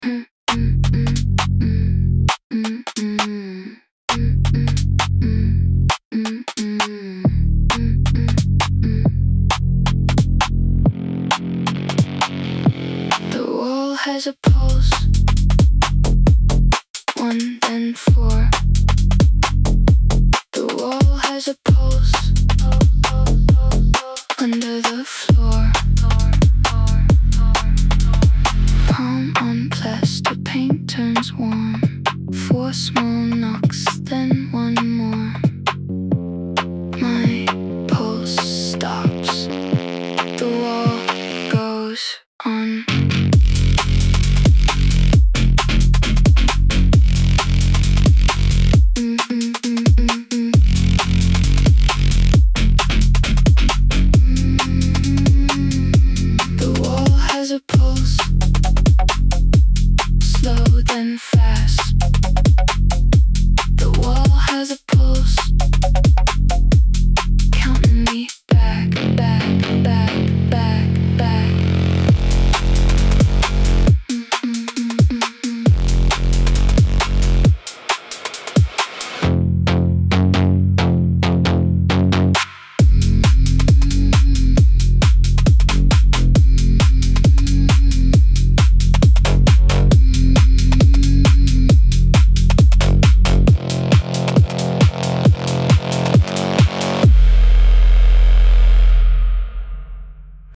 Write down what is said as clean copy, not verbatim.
The wall has a pulse, 1 then 4. The wall has a pulse under the floor. Palm on plaster, paint turns warm. 4 small knocks.